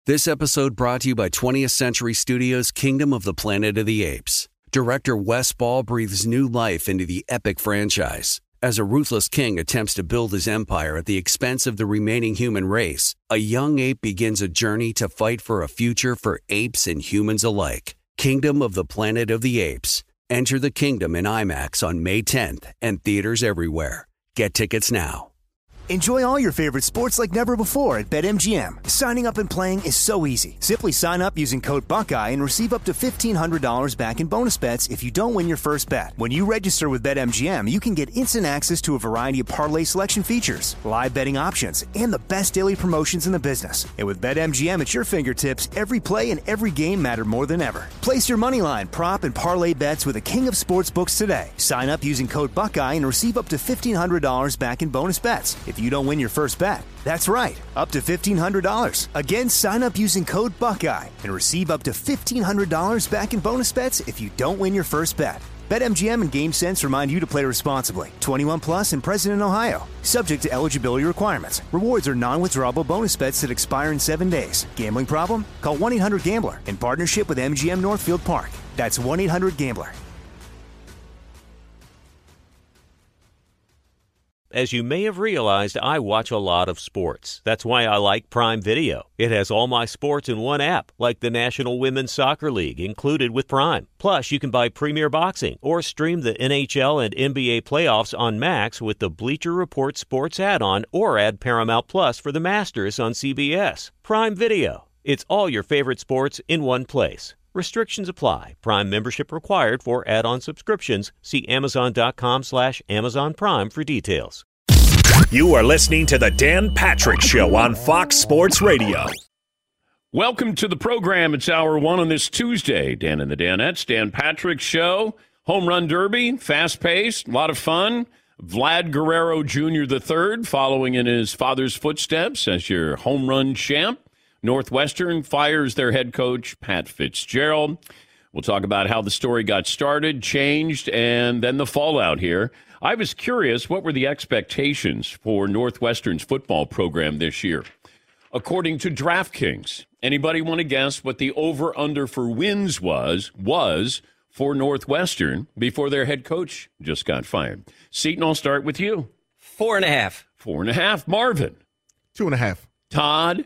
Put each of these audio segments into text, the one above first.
This episode brought to you by 20th Century Studios' Kingdom of the Planet of the Apes. Director Wes Ball breathes new life into the epic franchise. As a ruthless king attempts to build his empire at the expense of the remaining human race, a young ape begins a journey to fight for a future for apes and humans alike. Kingdom of the Planet of the Apes. Enter the kingdom in IMAX on May 10th and theaters everywhere. Get tickets now. Enjoy all your favorite sports like never before at BetMGM. Signing up and playing is so easy. Simply sign up using code Buckeye and receive up to $1,500 back in bonus bets if you don't win your first bet. When you register with BetMGM, you can get instant access to a variety of parlay selection features, live betting options, and the best daily promotions in the business. And with BetMGM at your fingertips, every play and every game matter more than ever. Place your moneyline, prop, and parlay bets with the king of sportsbooks today. Sign up using code Buckeye and receive up to $1,500 back in bonus bets if you don't win your first bet. That's right, up to $1,500. Again, sign up using code Buckeye and receive up to $1,500 back in bonus bets if you don't win your first bet. BetMGM and GameSense remind you to play responsibly. 21 plus and present in Ohio. Subject to eligibility requirements. Rewards are non-withdrawable bonus bets that expire in 7 days. Gambling problem? Call 1-800-GAMBLER in partnership with MGM Northfield Park. That's 1-800-GAMBLER. As you may have realized, I watch a lot of sports. That's why I like Prime Video. It has all my sports in one app, like the National Women's Soccer League, included with Prime. Plus, you can buy Premier Boxing or stream the NHL and NBA playoffs on Max with the Bleacher Report Sports add-on, or add Paramount Plus for the Masters on CBS. Prime Video. It's all your favorite sports in one place. Restrictions apply. Prime membership required for add-on subscriptions. See Amazon.com/Amazon Prime for details. You are listening to the Dan Patrick Show on Fox Sports Radio. Welcome to the program. It's hour one on this Tuesday. Dan and the Danettes, Dan Patrick Show. Home Run Derby, fast-paced, a lot of fun. Vlad Guerrero Jr. III following in his father's footsteps as your home run champ. Northwestern fires their head coach, Pat Fitzgerald. We'll talk about how the story got started, changed, and then the fallout here. I was curious, what were the expectations for Northwestern's football program this year? According to DraftKings, anybody want to guess what the over-under for wins was for Northwestern before their head coach just got fired? Seton, I'll start with you. 4.5. 4.5. Marvin. 2.5. Todd.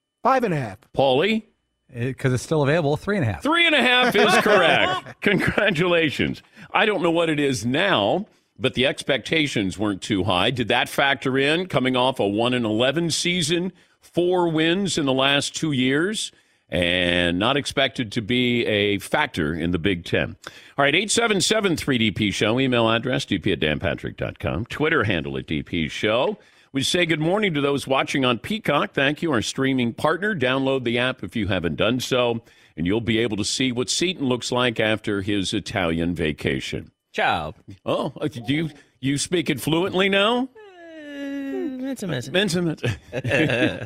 5.5. Paulie? Because it's still available, 3.5. 3.5 is correct. Congratulations. I don't know what it is now, but the expectations weren't too high. Did that factor in, coming off a 1-11 season, 4 wins in the last 2 years, and not expected to be a factor in the Big Ten? All right, 877-3DP Show. Email address, dp@danpatrick.com. Twitter handle @DP Show. We say good morning to those watching on Peacock. Thank you, our streaming partner. Download the app if you haven't done so, and you'll be able to see what Seton looks like after his Italian vacation. Ciao. Oh, do you speak it fluently now? Intimate. Yeah.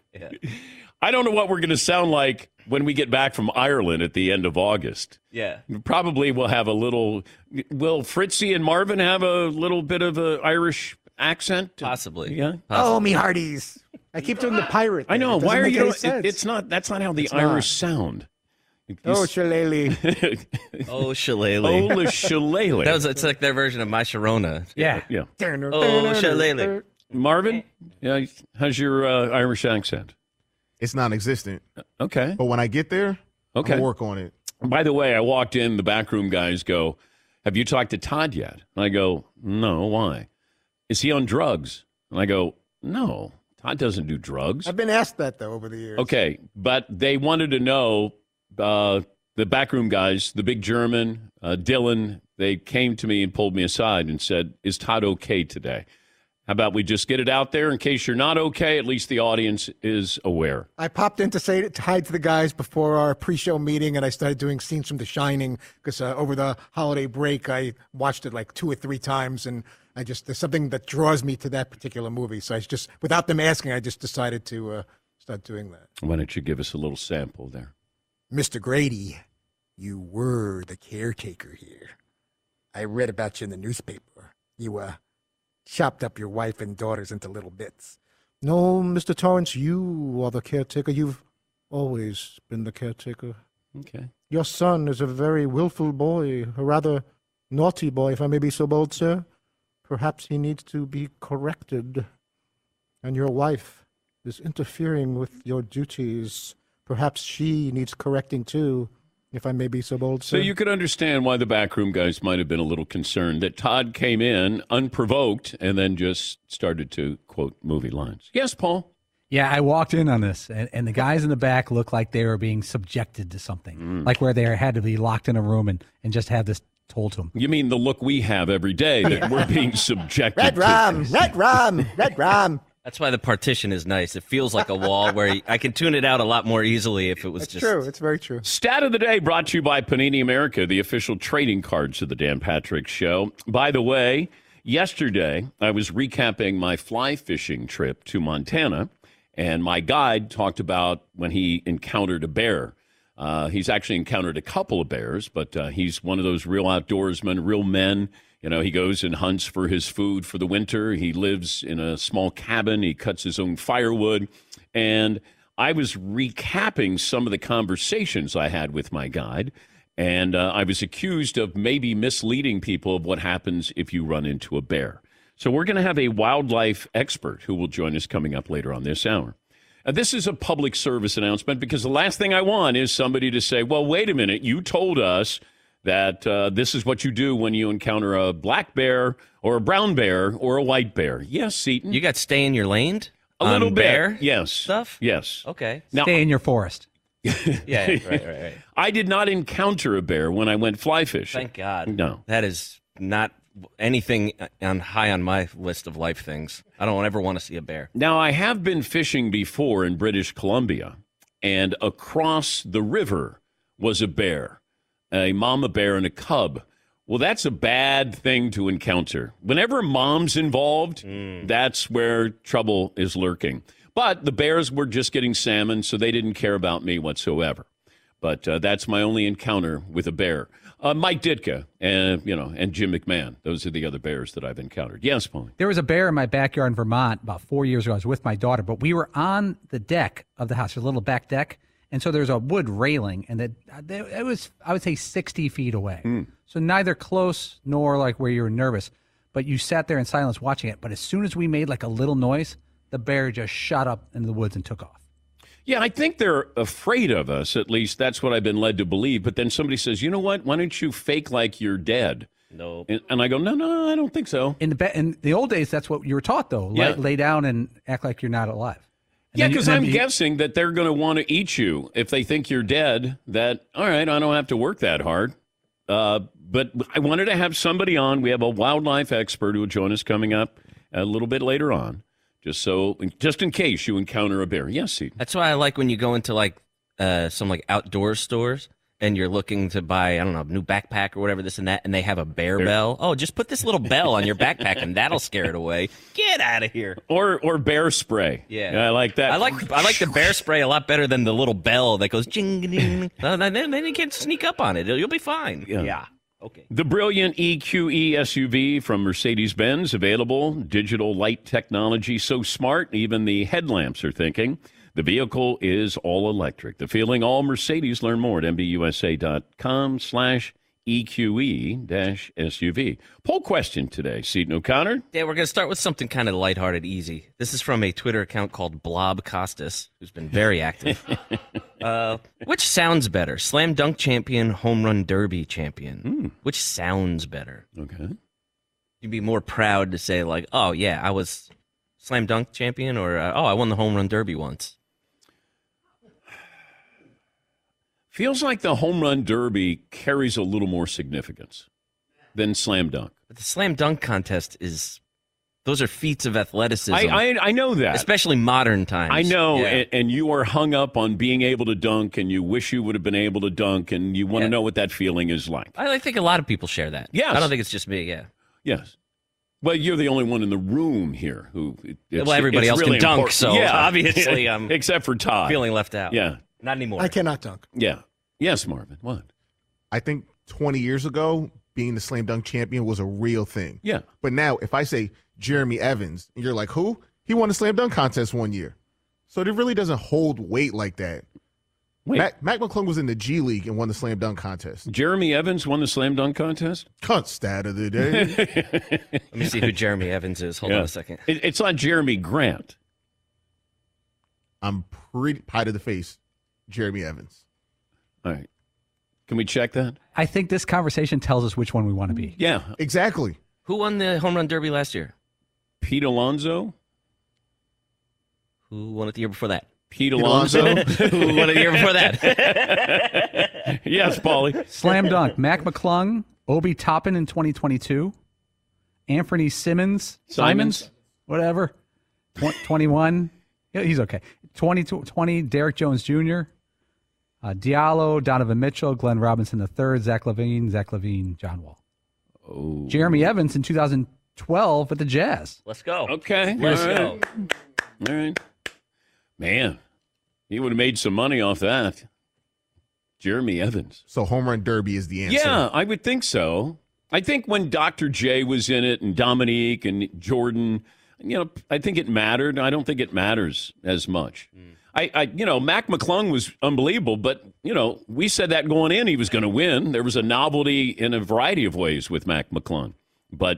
I don't know what we're going to sound like when we get back from Ireland at the end of August. Yeah. Probably we'll have a little... Will Fritzy and Marvin have a little bit of an Irish accent? Possibly. Yeah. Oh, me hearties. I keep doing the pirate. I know. It Why are doesn't you? make any sense. It's not. That's not how the It's Irish sound. Oh, shillelagh. Oh, shillelagh. Oh, shillelagh. It's like their version of My Sharona. Yeah. Yeah. Oh, shillelagh. Marvin, yeah, how's your Irish accent? It's non-existent. Okay. But when I get there, Okay. I'll work on it. By the way, I walked in, the backroom guys go, "Have you talked to Todd yet?" And I go, "No, why? Is he on drugs?" And I go, "No, Todd doesn't do drugs." I've been asked that, though, over the years. Okay, but they wanted to know, the backroom guys, the big German, Dylan, they came to me and pulled me aside and said, "Is Todd okay today? How about we just get it out there in case you're not okay? At least the audience is aware." I popped in to say hi to the guys before our pre-show meeting, and I started doing scenes from The Shining because over the holiday break, I watched it like 2 or 3 times, and there's something that draws me to that particular movie. So I just, without them asking, I just decided to start doing that. Why don't you give us a little sample there? Mr. Grady, you were the caretaker here. I read about you in the newspaper. You, chopped up your wife and daughters into little bits. No, Mr. Torrance, you are the caretaker. You've always been the caretaker. Okay. Your son is a very willful boy, a rather naughty boy, if I may be so bold, sir. Perhaps he needs to be corrected. And your wife is interfering with your duties. Perhaps she needs correcting too, if I may be so bold, sir. So you could understand why the backroom guys might have been a little concerned that Todd came in unprovoked and then just started to quote movie lines. Yes, Paul? Yeah, I walked in on this, and the guys in the back looked like they were being subjected to something, like where they had to be locked in a room and just have this told to them. You mean the look we have every day that we're being subjected Red to? rum, red rum, red rum. That's why the partition is nice. It feels like a wall where I can tune it out a lot more easily if it was It's just... true. It's very true. Stat of the day brought to you by Panini America, the official trading cards of the Dan Patrick Show. By the way, yesterday I was recapping my fly fishing trip to Montana, and my guide talked about when he encountered a bear. He's actually encountered a couple of bears, but he's one of those real outdoorsmen, real men. You know, he goes and hunts for his food for the winter. He lives in a small cabin. He cuts his own firewood. And I was recapping some of the conversations I had with my guide, and I was accused of maybe misleading people of what happens if you run into a bear. So we're going to have a wildlife expert who will join us coming up later on this hour. This is a public service announcement because the last thing I want is somebody to say, well, wait a minute, you told us that this is what you do when you encounter a black bear or a brown bear or a white bear. Yes, Seton. You got stay in your lane? A little bit. Bear Yes. stuff? Yes. Okay. Now, Stay in your forest. Yeah, right. I did not encounter a bear when I went fly fishing. Thank God. No. That is not anything high on my list of life things. I don't ever want to see a bear. Now, I have been fishing before in British Columbia, and across the river was a bear, a mama bear and a cub. Well, that's a bad thing to encounter. Whenever mom's involved, that's where trouble is lurking. But the bears were just getting salmon, so they didn't care about me whatsoever. But that's my only encounter with a bear. Mike Ditka and Jim McMahon. Those are the other bears that I've encountered. Yes, Paul. There was a bear in my backyard in Vermont about 4 years ago. I was with my daughter, but we were on the deck of the house, a little back deck. And so there's a wood railing, and it was, I would say, 60 feet away. So neither close nor like where you were nervous. But you sat there in silence watching it. But as soon as we made like a little noise, the bear just shot up into the woods and took off. Yeah, I think they're afraid of us. At least that's what I've been led to believe. But then somebody says, you know what? Why don't you fake like you're dead? No. And I go, no, I don't think so. In the old days, that's what you were taught, though. Yeah. Lay down and act like you're not alive. And Yeah, then because I'm guessing that they're going to want to eat you if they think you're dead. That, all right, I don't have to work that hard. But I wanted to have somebody on. We have a wildlife expert who will join us coming up a little bit later on. Just in case you encounter a bear. Yes, Seton. That's why I like when you go into like some like outdoor stores and you're looking to buy, I don't know, a new backpack or whatever, this and that, and they have a bear bell. Oh, just put this little bell on your backpack and that'll scare it away. Get out of here. Or bear spray. Yeah. I like that. I like the bear spray a lot better than the little bell that goes jing ding. Then they can't sneak up on it. You'll be fine. Yeah. Okay. The brilliant EQE SUV from Mercedes-Benz, available. Digital light technology, so smart, even the headlamps are thinking. The vehicle is all electric. The feeling all Mercedes. Learn more at MBUSA.com/EQE-SUV. Poll question today, Seton O'Connor. Yeah, we're going to start with something kind of lighthearted, easy. This is from a Twitter account called Blob Costas, who's been very active. Which sounds better? Slam dunk champion, home run derby champion. Which sounds better? Okay. You'd be more proud to say, like, oh, yeah, I was slam dunk champion, or, oh, I won the home run derby once. Feels like the home run derby carries a little more significance than slam dunk. But the slam dunk contest those are feats of athleticism. I know that. Especially modern times. I know, Yeah. and you are hung up on being able to dunk, and you wish you would have been able to dunk, and you want to know what that feeling is like. I think a lot of people share that. Yes. I don't think it's just me, yeah. Yes. Well, you're the only one in the room here who... everybody else really can dunk, important. so obviously I'm except for Todd. feeling left out. Yeah. Not anymore. I cannot dunk. Yeah. Yes, Marvin. What? I think 20 years ago, being the slam dunk champion was a real thing. Yeah. But now, if I say Jeremy Evans, and you're like, who? He won a slam dunk contest one year. So it really doesn't hold weight like that. Wait, Mac McClung was in the G League and won the slam dunk contest. Jeremy Evans won the slam dunk contest? Cunt stat of the day. Let me see who Jeremy Evans is. Hold on a second. It's not Jeremy Grant. I'm pretty pie to the face. Jeremy Evans. All right. Can we check that? I think this conversation tells us which one we want to be. Yeah. Exactly. Who won the home run derby last year? Pete Alonso? Who won it the year before that? Pete Alonso? Who won it the year before that? Yes, Paulie. Slam dunk. Mac McClung, Obi Toppin in 2022. Anthony Simons. Whatever. 21. Yeah, he's okay. 20, Derek Jones Jr., Diallo, Donovan Mitchell, Glenn Robinson III, Zach Levine, John Wall. Oh. Jeremy Evans in 2012 at the Jazz. Let's go. Okay. Let's go. All right. Man, he would have made some money off that. Jeremy Evans. So home run derby is the answer. Yeah, I would think so. I think when Dr. J was in it and Dominique and Jordan, I think it mattered. I don't think it matters as much. Mac McClung was unbelievable, but, we said that going in, he was going to win. There was a novelty in a variety of ways with Mac McClung. But,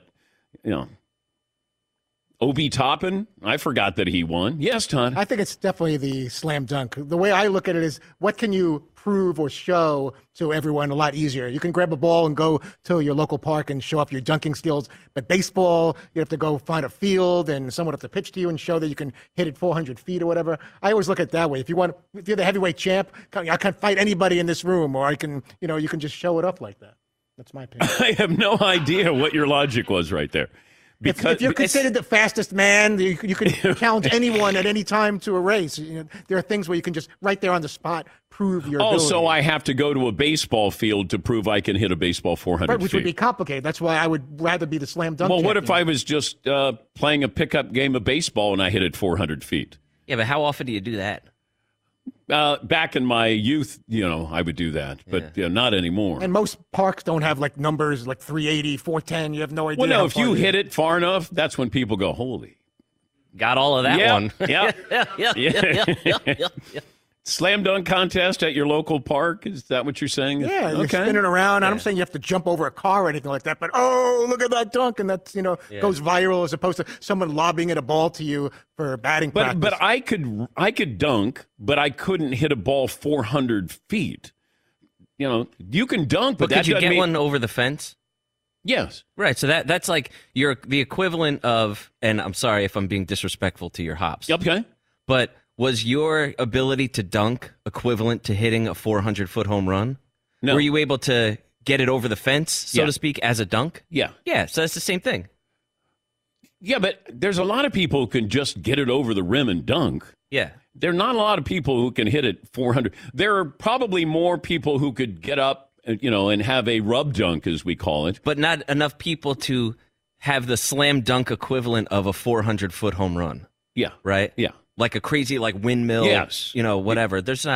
Obi Toppin, I forgot that he won. Yes, Todd. I think it's definitely the slam dunk. The way I look at it is, what can you prove or show to everyone a lot easier? You can grab a ball and go to your local park and show off your dunking skills. But baseball, you have to go find a field and someone have to pitch to you and show that you can hit it 400 feet or whatever. I always look at it that way. If you're the heavyweight champ, I can't fight anybody in this room, or I can, you can just show it up like that. That's my opinion. I have no idea what your logic was right there. Because if you're considered the fastest man, you can challenge anyone at any time to a race. There are things where you can just right there on the spot prove your ability. So I have to go to a baseball field to prove I can hit a baseball 400 feet. Which would be complicated. That's why I would rather be the slam dunk champion. What if I was just playing a pickup game of baseball and I hit it 400 feet? Yeah, but how often do you do that? Back in my youth, I would do that, but not anymore. And most parks don't have numbers like 380, 410. You have no idea. Well, no, if you hit it far enough, that's when people go, holy. Got all of that one. Yeah. Slam dunk contest at your local park? Is that what you're saying? Yeah, you're spinning around. I'm saying you have to jump over a car or anything like that, but look at that dunk, and that's goes viral as opposed to someone lobbing at a ball to you for batting practice. But I could dunk, but I couldn't hit a ball 400 feet. You can dunk, but could you get one over the fence? Yes. Right. So that's like you're the equivalent of, and I'm sorry if I'm being disrespectful to your hops. Okay. But was your ability to dunk equivalent to hitting a 400-foot home run? No. Were you able to get it over the fence, so to speak, as a dunk? Yeah. Yeah, so that's the same thing. Yeah, but there's a lot of people who can just get it over the rim and dunk. Yeah. There are not a lot of people who can hit it 400. There are probably more people who could get up, and have a rub dunk, as we call it. But not enough people to have the slam dunk equivalent of a 400-foot home run. Yeah. Right? Yeah. Like a crazy windmill, yes. Whatever. There's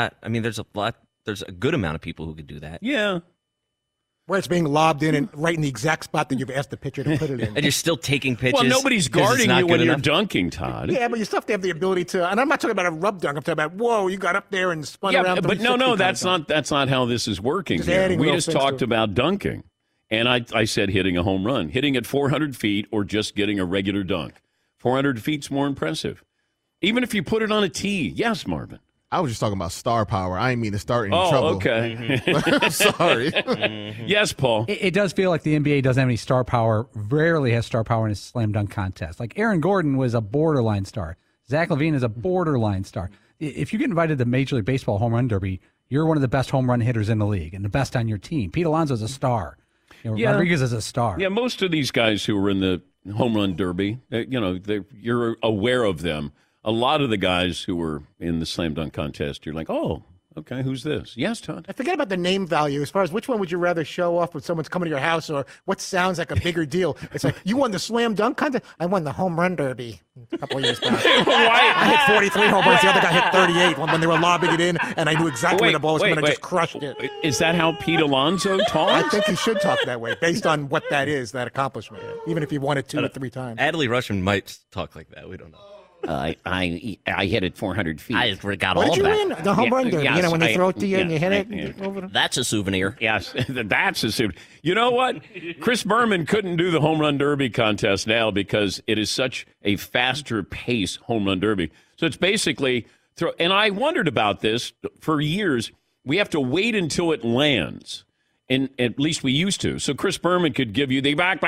a good amount of people who could do that. Yeah. Where it's being lobbed in and right in the exact spot that you've asked the pitcher to put it in. And you're still taking pitches. Well, nobody's guarding you when you're dunking, Todd. Yeah, but you still have to have the ability to, and I'm not talking about a rub dunk. I'm talking about, whoa, you got up there and spun around. But no, that's not how this is working here. We just talked about dunking. And I said hitting a home run. Hitting at 400 feet or just getting a regular dunk. 400 feet's more impressive. Even if you put it on a tee. Yes, Marvin. I was just talking about star power. I didn't mean to start any trouble. Okay. Sorry. Yes, Paul. It does feel like the NBA doesn't have any star power, rarely has star power in a slam dunk contest. Like Aaron Gordon was a borderline star. Zach LaVine is a borderline star. If you get invited to Major League Baseball home run derby, you're one of the best home run hitters in the league and the best on your team. Pete Alonso is a star. Rodriguez is a star. Yeah, most of these guys who are in the home run derby, you're aware of them. A lot of the guys who were in the slam dunk contest, you're like, oh, okay, who's this? Yes, Todd. I forget about the name value as far as which one would you rather show off when someone's coming to your house, or what sounds like a bigger deal. It's like, you won the slam dunk contest? I won the home run derby a couple of years back. I hit 43 home runs. The other guy hit 38 when they were lobbing it in, and I knew exactly where the ball was coming. I just crushed it. Is that how Pete Alonso talks? I think he should talk that way, based on what that is, that accomplishment, even if he won it 2 or 3 times. Adley Rushman might talk like that. We don't know. I hit it 400 feet. I got What all did of you that. win? The home run derby. yes, When they throw it to you and you hit I- it over the... That's a souvenir. Yes, that's a suit. You know what? Chris Berman couldn't do the home run derby contest now because it is such a faster pace home run derby. So it's basically throw. And I wondered about this for years. We have to wait until it lands. And at least we used to. So Chris Berman could give you the back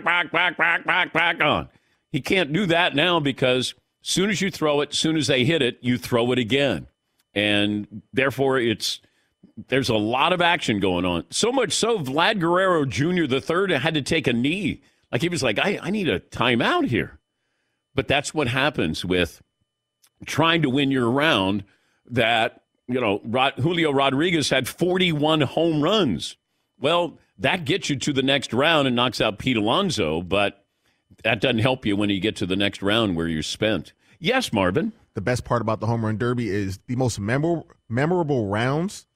on. He can't do that now because as soon as you throw it, as soon as they hit it, you throw it again. And therefore, there's a lot of action going on. So much so, Vlad Guerrero Jr. III had to take a knee. Like he was like, I need a timeout here. But that's what happens with trying to win your round that, Julio Rodriguez had 41 home runs. Well, that gets you to the next round and knocks out Pete Alonso, but that doesn't help you when you get to the next round where you're spent. Yes, Marvin. The best part about the home run derby is the most memorable rounds.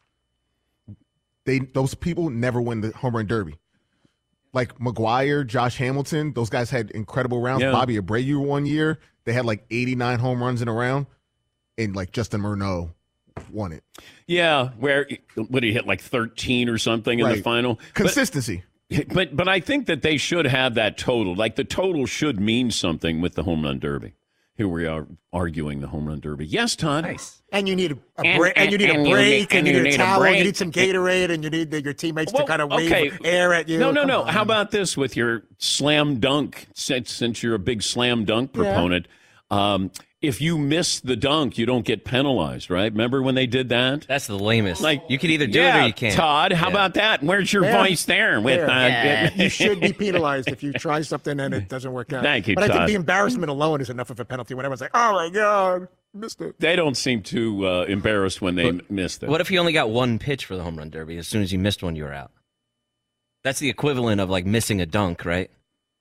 Those people never win the home run derby. Like McGwire, Josh Hamilton, those guys had incredible rounds. Yeah. Bobby Abreu one year, they had like 89 home runs in a round, and like Justin Murnau won it. Yeah, where would he hit like 13 or something in the final? Consistency. But I think that they should have that total. Like the total should mean something with the home run derby. Here we are arguing the home run derby. Yes, Todd. Nice. And you need a break, and you need a break, and you need a towel, and you need some Gatorade, and you need your teammates to kind of wave air at you. No. How about this with your slam dunk? Since you're a big slam dunk proponent, if you miss the dunk, you don't get penalized, right? Remember when they did that? That's the lamest. Like you can either do it or you can't. Todd, how about that? Where's your voice there? With you should be penalized if you try something and it doesn't work out. Thank you, but Todd. I think the embarrassment alone is enough of a penalty when everyone's like, "Oh my God, missed it." They don't seem too embarrassed when they missed it. What if you only got one pitch for the home run derby? As soon as you missed one, you were out. That's the equivalent of like missing a dunk, right?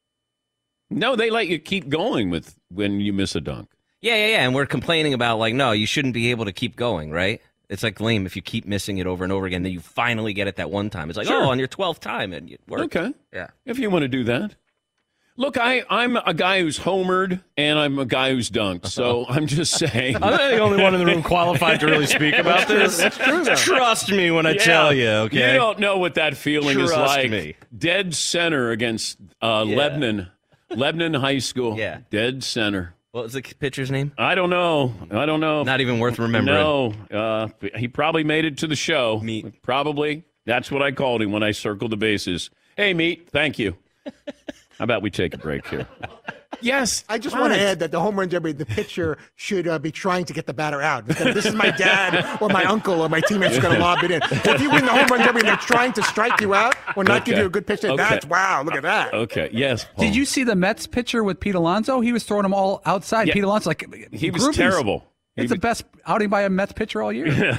No, they let you keep going with when you miss a dunk. Yeah. And we're complaining about like, no, you shouldn't be able to keep going, right? It's like lame if you keep missing it over and over again, then you finally get it that one time. It's like, on your 12th time, and it works. Okay. Yeah. If you want to do that. Look, I'm a guy who's homered, and I'm a guy who's dunked. So I'm just saying. I'm the only one in the room qualified to really speak about this. That's true, though. Trust me when I tell you, okay? You don't know what that feeling is Trust like. me. Dead center against Lebanon High School. Yeah. Dead center. What was the pitcher's name? I don't know. Not even worth remembering. No. He probably made it to the show. Meat. Probably. That's what I called him when I circled the bases. Hey, Meat, thank you. How about we take a break here? Yes. I just want to add that the home run derby, the pitcher should be trying to get the batter out. This is my dad or my uncle or my teammate's going to lob it in. So if you win the home run derby and they're trying to strike you out or not give you a good pitch, that's wow, look at that. Okay, yes. Paul. Did you see the Mets pitcher with Pete Alonso? He was throwing them all outside. Yeah. Pete Alonso, He was groupies. terrible. It's the best outing by a Mets pitcher all year.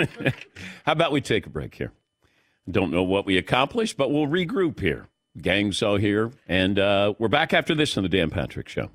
How about we take a break here? Don't know what we accomplished, but we'll regroup here. Gang's all here, and we're back after this on the Dan Patrick Show.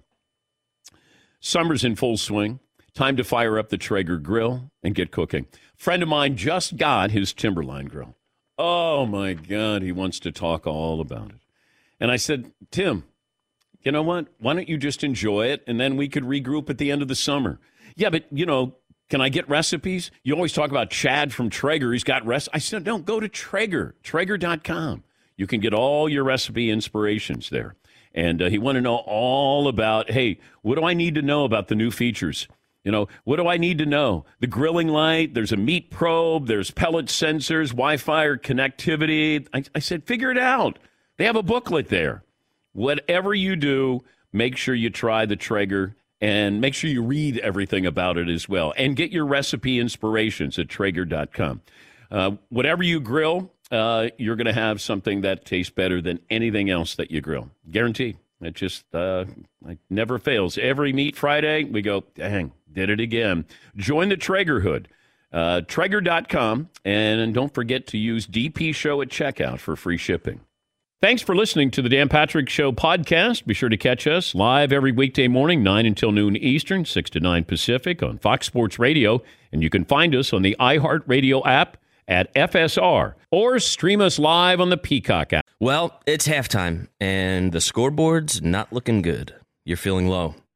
Summer's in full swing. Time to fire up the Traeger grill and get cooking. Friend of mine just got his Timberline grill. Oh, my God, he wants to talk all about it. And I said, Tim, you know what? Why don't you just enjoy it, and then we could regroup at the end of the summer. Yeah, but, can I get recipes? You always talk about Chad from Traeger. He's got recipes. I said, no, go to Traeger, Traeger.com. You can get all your recipe inspirations there. And he wanted to know all about, hey, what do I need to know about the new features? What do I need to know? The grilling light, there's a meat probe, there's pellet sensors, Wi-Fi or connectivity. I said, figure it out. They have a booklet there. Whatever you do, make sure you try the Traeger and make sure you read everything about it as well. And get your recipe inspirations at Traeger.com. Whatever you grill, you're going to have something that tastes better than anything else that you grill. Guaranteed. It just it never fails. Every Meat Friday, we go, dang, did it again. Join the Traegerhood. Traeger.com. And don't forget to use DP Show at checkout for free shipping. Thanks for listening to the Dan Patrick Show podcast. Be sure to catch us live every weekday morning, 9 until noon Eastern, 6 to 9 Pacific on Fox Sports Radio. And you can find us on the iHeartRadio app at FSR or stream us live on the Peacock app. Well, it's halftime, and the scoreboard's not looking good. You're feeling low.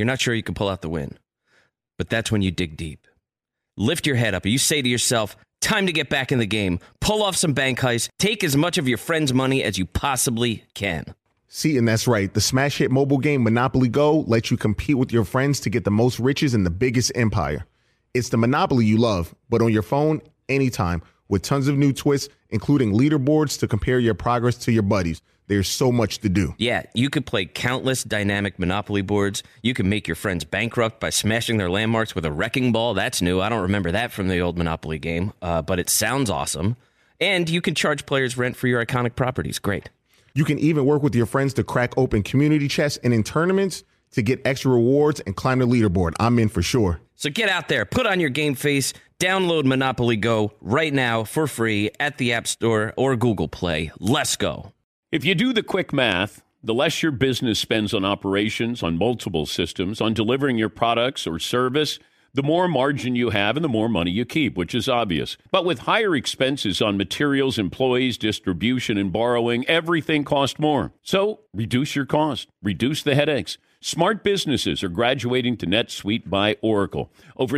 You're not sure you can pull out the win. But that's when you dig deep. Lift your head up and you say to yourself, time to get back in the game. Pull off some bank heists. Take as much of your friend's money as you possibly can. See, and that's right. The smash hit mobile game Monopoly Go lets you compete with your friends to get the most riches in the biggest empire. It's the Monopoly you love, but on your phone, anytime, with tons of new twists, including leaderboards to compare your progress to your buddies. There's so much to do. Yeah, you could play countless dynamic Monopoly boards. You can make your friends bankrupt by smashing their landmarks with a wrecking ball. That's new. I don't remember that from the old Monopoly game, but it sounds awesome. And you can charge players rent for your iconic properties. Great. You can even work with your friends to crack open community chests and in tournaments to get extra rewards and climb the leaderboard. I'm in for sure. So get out there, put on your game face, download Monopoly Go right now for free at the App Store or Google Play. Let's go. If you do the quick math, the less your business spends on operations, on multiple systems, on delivering your products or service, the more margin you have and the more money you keep, which is obvious. But with higher expenses on materials, employees, distribution, and borrowing, everything costs more. So reduce your cost, reduce the headaches. Smart businesses are graduating to NetSuite by Oracle. Over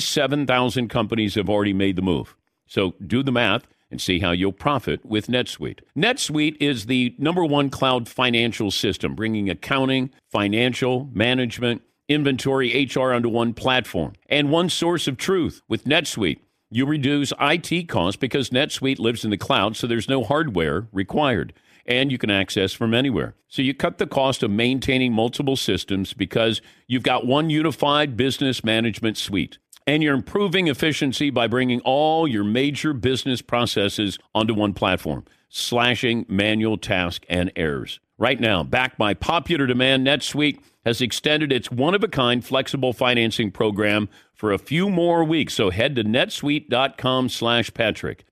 37,000 companies have already made the move. So do the math and see how you'll profit with NetSuite. NetSuite is the #1 cloud financial system, bringing accounting, financial, management, inventory, HR onto one platform and one source of truth. With NetSuite, you reduce IT costs because NetSuite lives in the cloud, so there's no hardware required, and you can access from anywhere. So you cut the cost of maintaining multiple systems because you've got one unified business management suite. And you're improving efficiency by bringing all your major business processes onto one platform, slashing manual tasks and errors. Right now, backed by popular demand, NetSuite has extended its one-of-a-kind flexible financing program for a few more weeks. So head to netsuite.com/Patrick.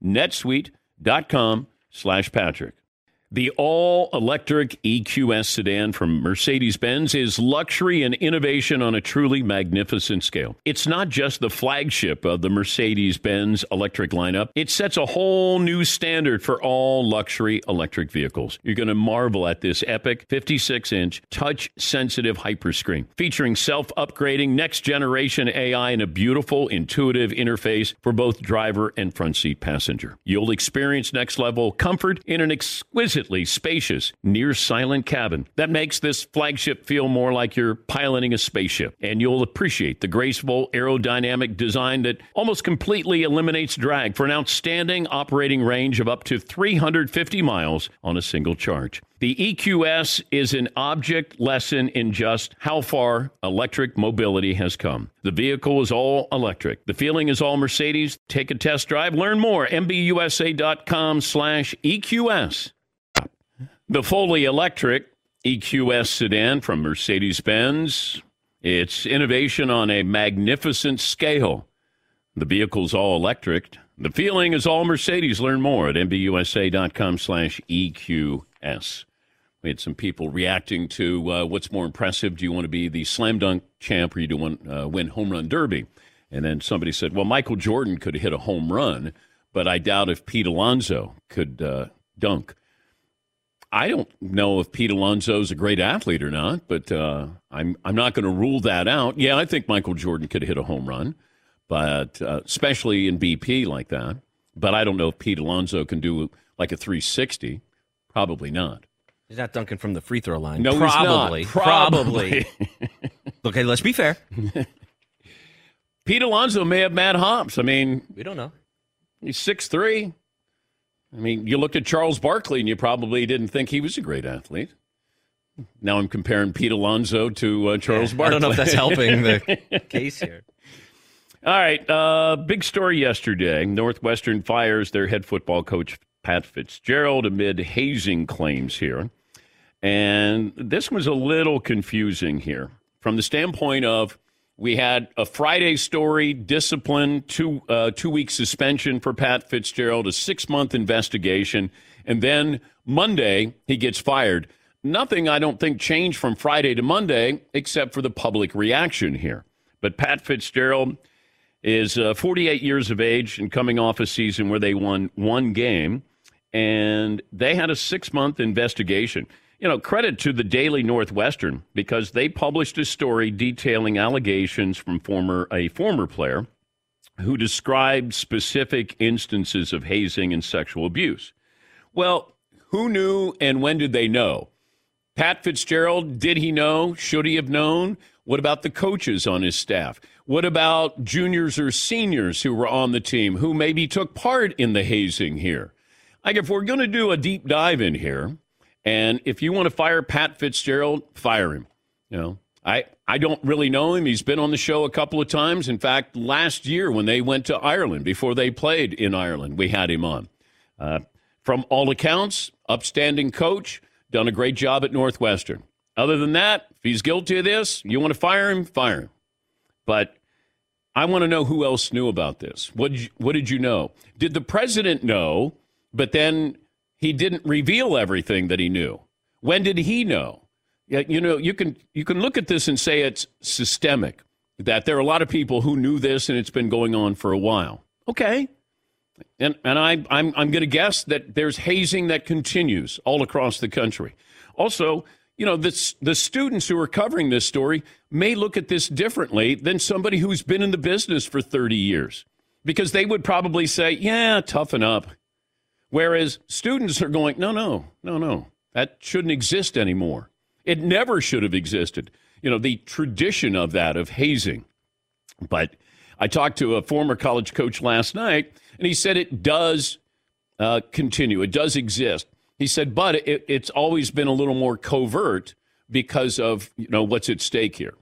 netsuite.com/Patrick. The all-electric EQS sedan from Mercedes-Benz is luxury and innovation on a truly magnificent scale. It's not just the flagship of the Mercedes-Benz electric lineup. It sets a whole new standard for all luxury electric vehicles. You're going to marvel at this epic 56-inch touch-sensitive hyperscreen featuring self-upgrading next-generation AI and a beautiful, intuitive interface for both driver and front-seat passenger. You'll experience next-level comfort in an exquisite spacious, near-silent cabin that makes this flagship feel more like you're piloting a spaceship. And you'll appreciate the graceful aerodynamic design that almost completely eliminates drag for an outstanding operating range of up to 350 miles on a single charge. The EQS is an object lesson in just how far electric mobility has come. The vehicle is all electric. The feeling is all Mercedes. Take a test drive. Learn more. MBUSA.com/EQS. The fully electric EQS sedan from Mercedes-Benz. It's innovation on a magnificent scale. The vehicle's all electric. The feeling is all Mercedes. Learn more at MBUSA.com/EQS. We had some people reacting to what's more impressive. Do you want to be the slam dunk champ or do you want to win home run derby? And then somebody said, well, Michael Jordan could hit a home run, but I doubt if Pete Alonso could dunk. I don't know if Pete Alonso's a great athlete or not, but I'm not going to rule that out. Yeah, I think Michael Jordan could hit a home run, but especially in BP like that. But I don't know if Pete Alonso can do like a 360. Probably not. He's not dunking from the free throw line. No, probably. He's not. Probably. Okay, let's be fair. Pete Alonso may have mad hops. I mean, we don't know. He's 6'3". I mean, you looked at Charles Barkley and you probably didn't think he was a great athlete. Now I'm comparing Pete Alonso to Charles Barkley. I don't know if that's helping the case here. All right. Big story yesterday. Northwestern fires their head football coach, Pat Fitzgerald, amid hazing claims here. And this was a little confusing here from the standpoint of we had a Friday story, discipline, 2-week suspension for Pat Fitzgerald, a 6-month investigation, and then Monday he gets fired. Nothing, I don't think, changed from Friday to Monday except for the public reaction here. But Pat Fitzgerald is 48 years of age and coming off a season where they won one game, and they had a 6-month investigation. credit to the Daily Northwestern, because they published a story detailing allegations from a former player who described specific instances of hazing and sexual abuse. Well, who knew and when did they know? Pat Fitzgerald, did he know? Should he have known? What about the coaches on his staff? What about juniors or seniors who were on the team who maybe took part in the hazing here? Like, if we're going to do a deep dive in here, and if you want to fire Pat Fitzgerald, fire him. I don't really know him. He's been on the show a couple of times. In fact, last year when they went to Ireland, before they played in Ireland, we had him on. From all accounts, upstanding coach, done a great job at Northwestern. Other than that, if he's guilty of this, you want to fire him, fire him. But I want to know who else knew about this. What did you know? Did the president know, but then he didn't reveal everything that he knew? When did he know? You can look at this and say it's systemic, that there are a lot of people who knew this and it's been going on for a while. Okay. And I'm going to guess that there's hazing that continues all across the country. Also, the students who are covering this story may look at this differently than somebody who's been in the business for 30 years, because they would probably say, yeah, toughen up. Whereas students are going, no, that shouldn't exist anymore. It never should have existed. The tradition of that, of hazing. But I talked to a former college coach last night, and he said it does continue. It does exist. He said, but it's always been a little more covert because of, what's at stake here.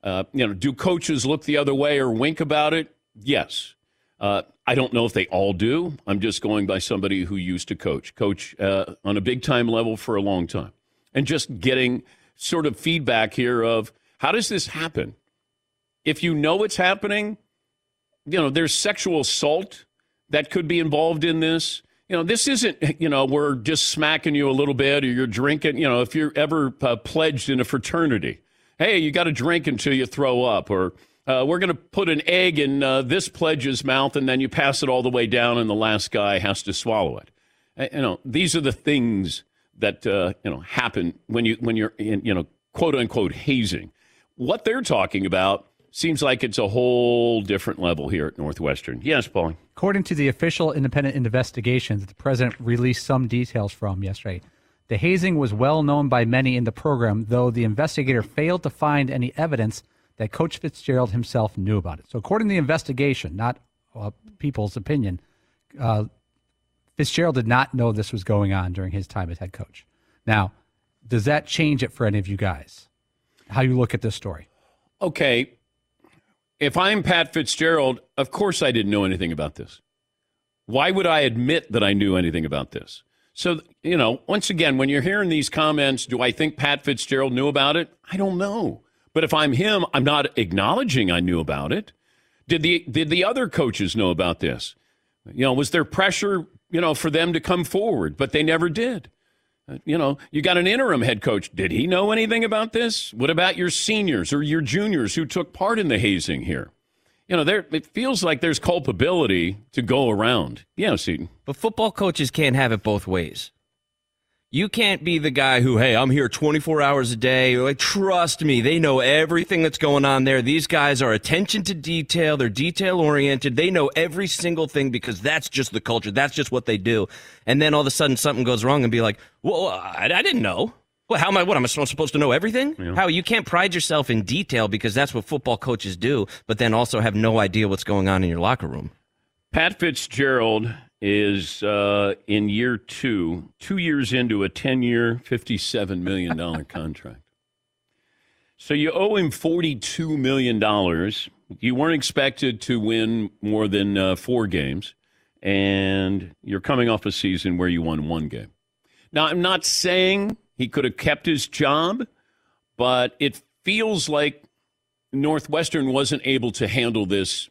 Do coaches look the other way or wink about it? Yes. I don't know if they all do. I'm just going by somebody who used to coach on a big-time level for a long time. And just getting sort of feedback here of, how does this happen? If you know it's happening, there's sexual assault that could be involved in this. This isn't, we're just smacking you a little bit or you're drinking. If you're ever pledged in a fraternity, hey, you got to drink until you throw up, or we're going to put an egg in this pledge's mouth and then you pass it all the way down and the last guy has to swallow it. These are the things that happen when you're in quote unquote hazing. What they're talking about seems like it's a whole different level here at Northwestern. Yes, Paul. According to the official independent investigation that the president released some details from yesterday, the hazing was well known by many in the program, though the investigator failed to find any evidence that Coach Fitzgerald himself knew about it. So according to the investigation, not people's opinion, Fitzgerald did not know this was going on during his time as head coach. Now, does that change it for any of you guys? How you look at this story? Okay. If I'm Pat Fitzgerald, of course I didn't know anything about this. Why would I admit that I knew anything about this? So, once again, when you're hearing these comments, do I think Pat Fitzgerald knew about it? I don't know. But if I'm him, I'm not acknowledging I knew about it. Did the other coaches know about this? Was there pressure, for them to come forward? But they never did. You got an interim head coach. Did he know anything about this? What about your seniors or your juniors who took part in the hazing here? It feels like there's culpability to go around. Yeah, Seton. But football coaches can't have it both ways. You can't be the guy who, hey, I'm here 24 hours a day. Like, trust me, they know everything that's going on there. These guys are attention to detail. They're detail-oriented. They know every single thing because that's just the culture. That's just what they do. And then all of a sudden something goes wrong and be like, well, I didn't know. Well, am I supposed to know everything? Yeah. How you can't pride yourself in detail because that's what football coaches do, but then also have no idea what's going on in your locker room. Pat Fitzgerald is in year 2 years into a 10-year, $57 million contract. So you owe him $42 million. You weren't expected to win more than 4 games, and you're coming off a season where you won 1 game. Now, I'm not saying he could have kept his job, but it feels like Northwestern wasn't able to handle this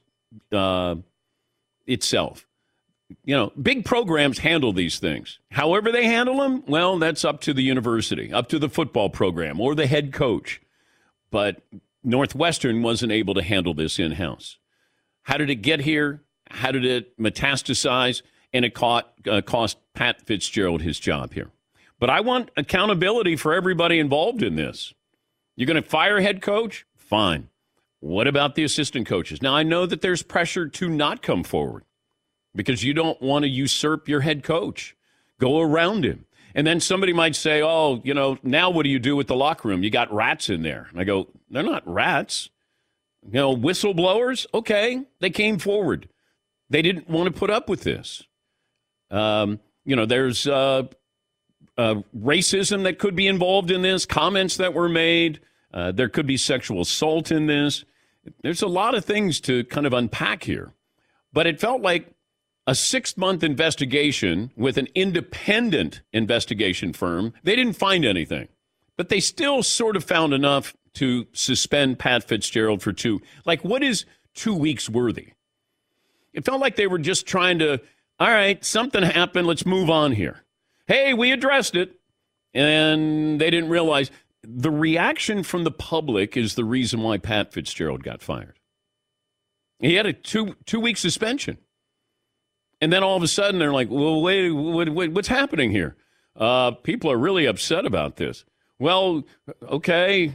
itself. Big programs handle these things. However they handle them, well, that's up to the university, up to the football program or the head coach. But Northwestern wasn't able to handle this in-house. How did it get here? How did it metastasize? And it cost Pat Fitzgerald his job here. But I want accountability for everybody involved in this. You're going to fire a head coach? Fine. What about the assistant coaches? Now, I know that there's pressure to not come forward because you don't want to usurp your head coach. Go around him. And then somebody might say, oh, now what do you do with the locker room? You got rats in there. And I go, they're not rats. Whistleblowers? Okay, they came forward. They didn't want to put up with this. There's racism that could be involved in this, comments that were made. There could be sexual assault in this. There's a lot of things to kind of unpack here. But it felt like a 6-month investigation with an independent investigation firm. They didn't find anything, but they still sort of found enough to suspend Pat Fitzgerald for 2. Like, what is 2 weeks worthy? It felt like they were just trying to, all right, something happened. Let's move on here. Hey, we addressed it. And they didn't realize the reaction from the public is the reason why Pat Fitzgerald got fired. He had a two-week suspension. And then all of a sudden they're like, well, wait, what's happening here? People are really upset about this. Well, okay.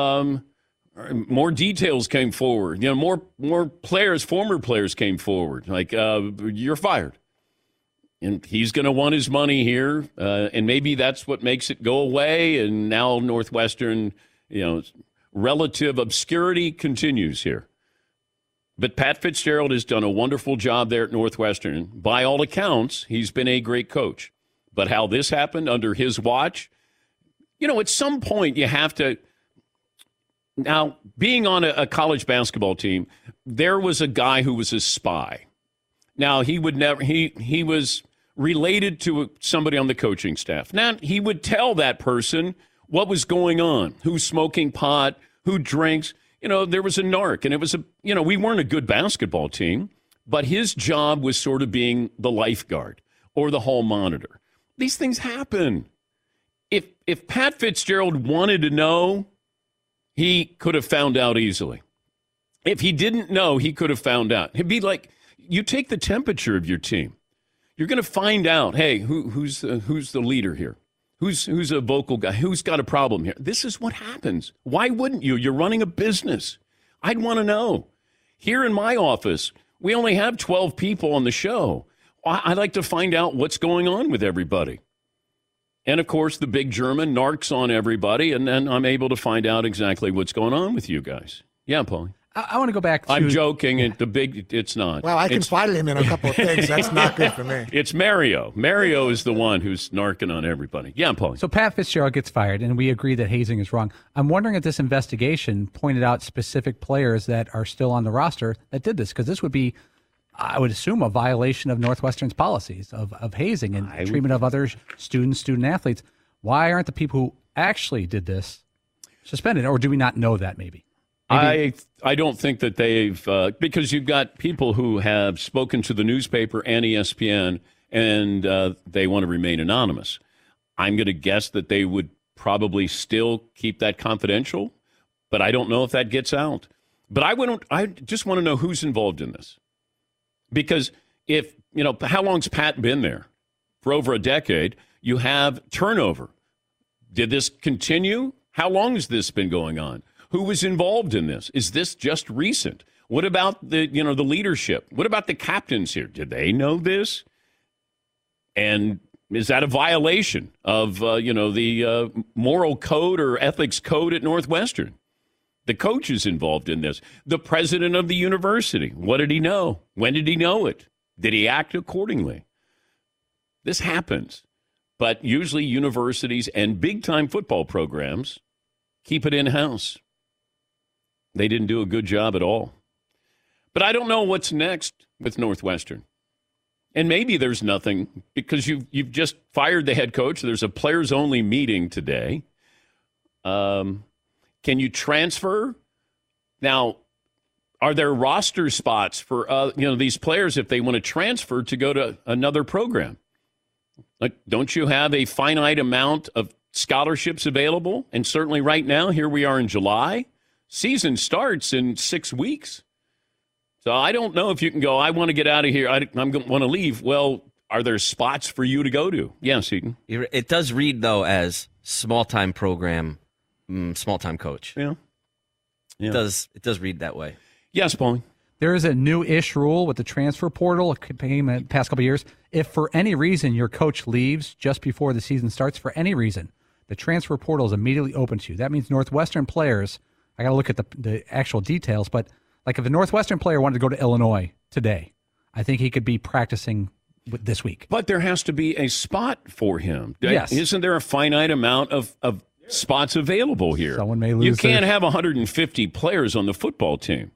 More details came forward. More players, former players came forward. Like, you're fired. And he's going to want his money here. And maybe that's what makes it go away. And now Northwestern, relative obscurity continues here. But Pat Fitzgerald has done a wonderful job there at Northwestern. By all accounts, he's been a great coach. But how this happened under his watch, at some point you have to. Now, being on a college basketball team, there was a guy who was a spy. Now, he was related to somebody on the coaching staff. Now, he would tell that person what was going on, who's smoking pot, who drinks. There was a narc, and it was we weren't a good basketball team, but his job was sort of being the lifeguard or the hall monitor. These things happen. If Pat Fitzgerald wanted to know, he could have found out easily. If he didn't know, he could have found out. It'd be like you take the temperature of your team. You're going to find out, hey, who's the leader here? Who's a vocal guy? Who's got a problem here? This is what happens. Why wouldn't you? You're running a business. I'd want to know. Here in my office, we only have 12 people on the show. I'd like to find out what's going on with everybody. And, of course, the big German narcs on everybody, and then I'm able to find out exactly what's going on with you guys. Yeah, Paulie. I want to go back to... I'm joking. It's not. Well, I confided him in a couple of things. That's not good for me. It's Mario. Mario is the one who's narking on everybody. Yeah, Paulie. So Pat Fitzgerald gets fired, and we agree that hazing is wrong. I'm wondering if this investigation pointed out specific players that are still on the roster that did this, because this would be, I would assume, a violation of Northwestern's policies of hazing and treatment of other student athletes. Why aren't the people who actually did this suspended, or do we not know that maybe? I don't think that they've because you've got people who have spoken to the newspaper and ESPN, and they want to remain anonymous. I'm going to guess that they would probably still keep that confidential, but I don't know if that gets out. But I just want to know who's involved in this, because if how long's Pat been there? For over a decade. You have turnover. Did this continue? How long has this been going on? Who was involved in this? Is this just recent? What about the leadership? What about the captains here? Did they know this? And is that a violation of the moral code or ethics code at Northwestern? The coach is involved in this. The president of the university. What did he know? When did he know it? Did he act accordingly? This happens, but usually universities and big-time football programs keep it in-house. They didn't do a good job at all. But I don't know what's next with Northwestern. And maybe there's nothing, because you've just fired the head coach. There's a players-only meeting today. Can you transfer? Now, are there roster spots for these players if they want to transfer to go to another program? Like, don't you have a finite amount of scholarships available? And certainly right now, here we are in July. Season starts in 6 weeks. So I don't know if you can go, I want to get out of here. I want to leave. Well, are there spots for you to go to? Yes, Eaton. It does read, though, as small-time program, small-time coach. Yeah. It does read that way. Yes, Paulie. There is a new-ish rule with the transfer portal. It came in the past couple of years. If for any reason your coach leaves just before the season starts, for any reason, the transfer portal is immediately open to you. That means Northwestern players, I got to look at the actual details, but like if a Northwestern player wanted to go to Illinois today, I think he could be practicing this week. But there has to be a spot for him. Yes. Isn't there a finite amount of spots available here? Someone may lose. You can't have 150 players on the football team.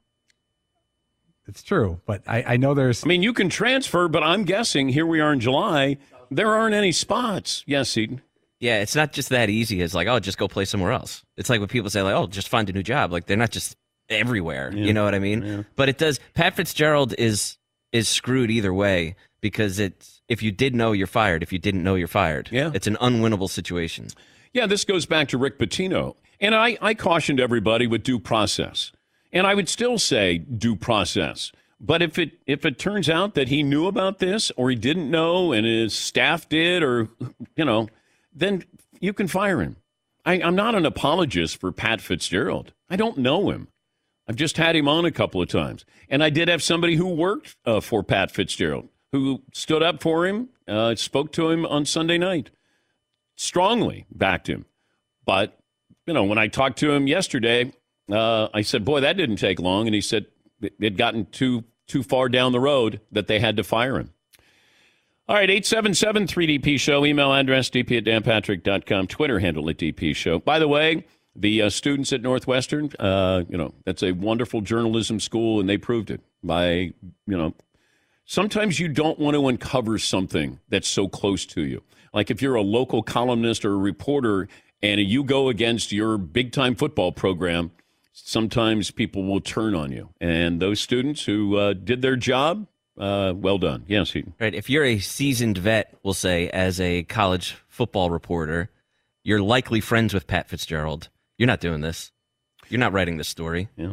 It's true, but I know there's... I mean, you can transfer, but I'm guessing here we are in July, there aren't any spots. Yes, Eden. Yeah, it's not just that easy. It's like, oh, just go play somewhere else. It's like when people say, like, oh, just find a new job. Like, they're not just everywhere. Yeah. You know what I mean? Yeah. But it does... Pat Fitzgerald is screwed either way because it's if you did know, you're fired. If you didn't know, you're fired. Yeah. It's an unwinnable situation. Yeah, this goes back to Rick Pitino. And I cautioned everybody with due process. And I would still say due process. But if it turns out that he knew about this or he didn't know and his staff did or, then you can fire him. I'm not an apologist for Pat Fitzgerald. I don't know him. I've just had him on a couple of times. And I did have somebody who worked for Pat Fitzgerald who stood up for him, spoke to him on Sunday night, strongly backed him. But, when I talked to him yesterday, I said, boy, that didn't take long. And he said it had gotten too far down the road that they had to fire him. All right, 877-3DP Show. Email address, dp@danpatrick.com. Twitter handle at DP Show. By the way, the students at Northwestern, that's a wonderful journalism school, and they proved it by, sometimes you don't want to uncover something that's so close to you. Like if you're a local columnist or a reporter and you go against your big-time football program, sometimes people will turn on you. And those students who did their job, well done. Yes, Heaton. Right. If you're a seasoned vet, we'll say, as a college football reporter, you're likely friends with Pat Fitzgerald. You're not doing this. You're not writing this story. Yeah.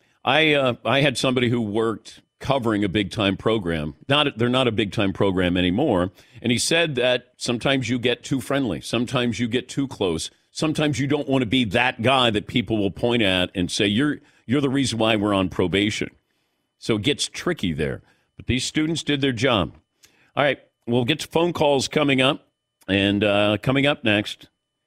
I had somebody who worked covering a big-time program. They're not a big-time program anymore. And he said that sometimes you get too friendly. Sometimes you get too close. Sometimes you don't want to be that guy that people will point at and say, you're the reason why we're on probation. So it gets tricky there. But these students did their job. All right, we'll get to phone calls coming up. And coming up next,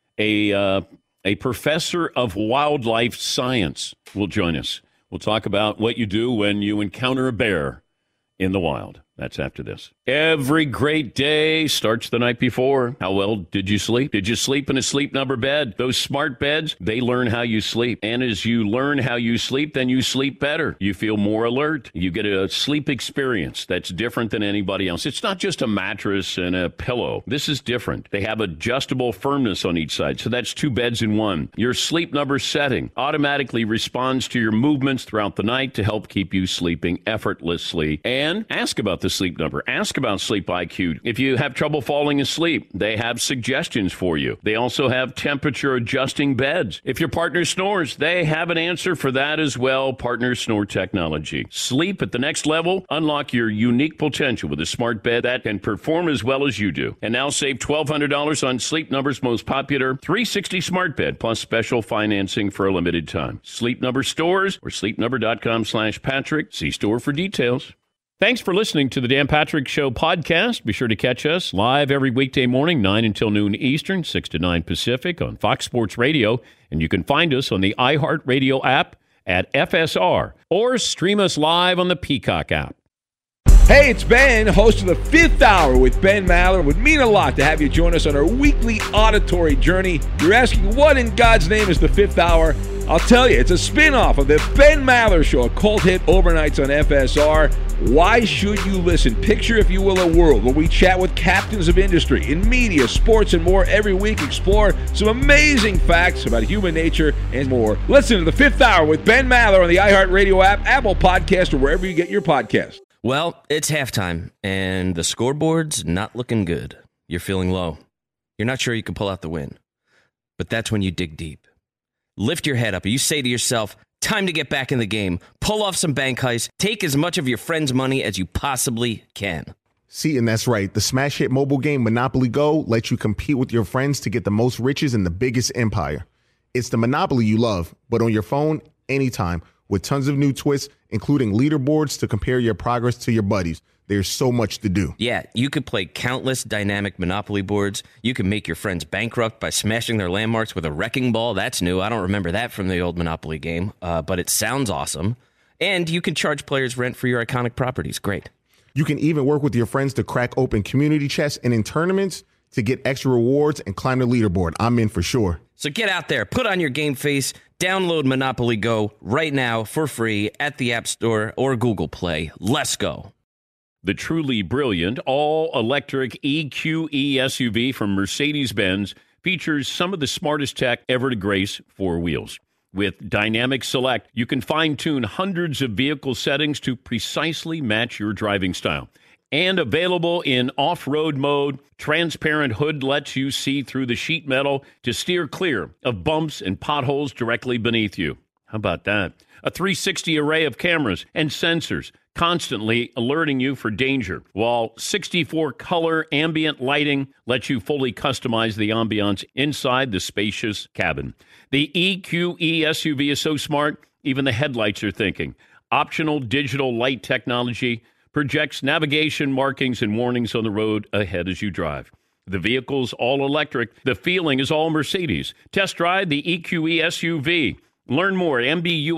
a professor of wildlife science will join us. We'll talk about what you do when you encounter a bear in the wild. That's after this. Every great day starts the night before. How well did you sleep? Did you sleep in a Sleep Number bed? Those smart beds, they learn how you sleep. And as you learn how you sleep, then you sleep better. You feel more alert. You get a sleep experience that's different than anybody else. It's not just a mattress and a pillow. This is different. They have adjustable firmness on each side. So that's 2 beds in one. Your Sleep Number setting automatically responds to your movements throughout the night to help keep you sleeping effortlessly. And ask about the Sleep Number. Ask about Sleep IQ. If you have trouble falling asleep, they have suggestions for you. They also have temperature adjusting beds. If your partner snores, they have an answer for that as well. Partner Snore Technology. Sleep at the next level. Unlock your unique potential with a smart bed that can perform as well as you do. And now save $1,200 on Sleep Number's most popular 360 smart bed plus special financing for a limited time. Sleep Number stores or sleepnumber.com/Patrick. See store for details. Thanks for listening to the Dan Patrick Show podcast. Be sure to catch us live every weekday morning, 9 until noon Eastern, 6 to 9 Pacific on Fox Sports Radio. And you can find us on the iHeartRadio app at FSR or stream us live on the Peacock app. Hey, it's Ben, host of the Fifth Hour with Ben Maller. It would mean a lot to have you join us on our weekly auditory journey. You're asking, what in God's name is the Fifth Hour? I'll tell you, it's a spin-off of the Ben Maller Show, a cult hit overnights on FSR. Why should you listen? Picture, if you will, a world where we chat with captains of industry in media, sports, and more every week. Explore some amazing facts about human nature and more. Listen to the Fifth Hour with Ben Maller on the iHeartRadio app, Apple Podcast, or wherever you get your podcasts. Well, it's halftime, and the scoreboard's not looking good. You're feeling low. You're not sure you can pull out the win. But that's when you dig deep. Lift your head up, and you say to yourself, time to get back in the game. Pull off some bank heists. Take as much of your friend's money as you possibly can. See, and that's right. The smash hit mobile game Monopoly Go lets you compete with your friends to get the most riches and the biggest empire. It's the Monopoly you love, but on your phone, anytime, with tons of new twists, including leaderboards to compare your progress to your buddies. There's so much to do. Yeah, you could play countless dynamic Monopoly boards. You can make your friends bankrupt by smashing their landmarks with a wrecking ball. That's new. I don't remember that from the old Monopoly game, but it sounds awesome. And you can charge players rent for your iconic properties. Great. You can even work with your friends to crack open community chests and in tournaments to get extra rewards and climb the leaderboard. I'm in for sure. So get out there, put on your game face, download Monopoly Go right now for free at the App Store or Google Play. Let's go. The truly brilliant all-electric EQE SUV from Mercedes-Benz features some of the smartest tech ever to grace four wheels. With Dynamic Select, you can fine-tune hundreds of vehicle settings to precisely match your driving style. And available in off-road mode, transparent hood lets you see through the sheet metal to steer clear of bumps and potholes directly beneath you. How about that? A 360 array of cameras and sensors constantly alerting you for danger, while 64-color ambient lighting lets you fully customize the ambiance inside the spacious cabin. The EQE SUV is so smart, even the headlights are thinking. Optional digital light technology projects navigation markings and warnings on the road ahead as you drive. The vehicle's all electric. The feeling is all Mercedes. Test drive the EQE SUV. Learn more at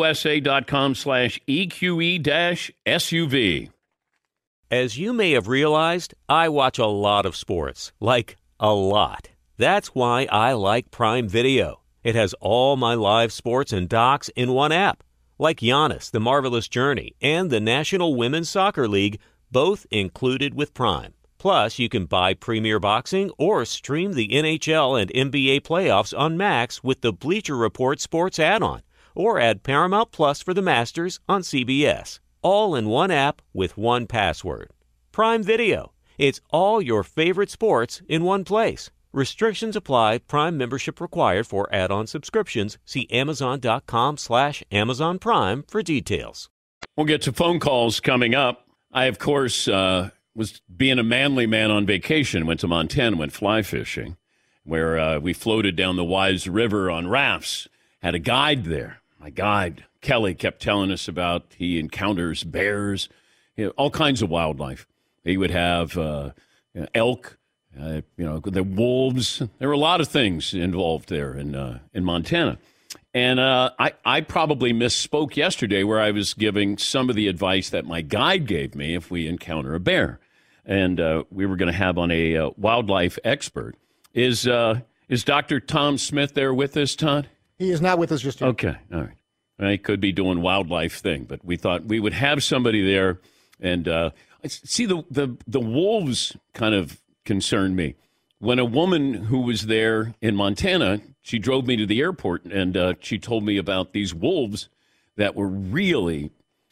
MBUSA.com/EQE-SUV. As you may have realized, I watch a lot of sports. Like, a lot. That's why I like Prime Video. It has all my live sports and docs in one app. Like Giannis, The Marvelous Journey, and the National Women's Soccer League, both included with Prime. Plus, you can buy Premier Boxing or stream the NHL and NBA playoffs on Max with the Bleacher Report Sports add-on, or add Paramount Plus for the Masters on CBS. All in one app with one password. Prime Video. It's all your favorite sports in one place. Restrictions apply. Prime membership required for add-on subscriptions. See Amazon.com/Amazon Prime for details. We'll get to phone calls coming up. I, of course, was being a manly man on vacation, went to Montana, went fly fishing, where we floated down the Wise River on rafts. Had a guide there. My guide, Kelly, kept telling us about he encounters bears, all kinds of wildlife. He would have elk, the wolves. There were a lot of things involved there in Montana. And I probably misspoke yesterday where I was giving some of the advice that my guide gave me if we encounter a bear. And we were going to have on a wildlife expert. Is Dr. Tom Smith there with us, Todd? He is not with us just yet. Okay, all right. Well, he could be doing wildlife thing, but we thought we would have somebody there. And see, the wolves kind of concerned me. When a woman who was there in Montana, she drove me to the airport, and she told me about these wolves that were really...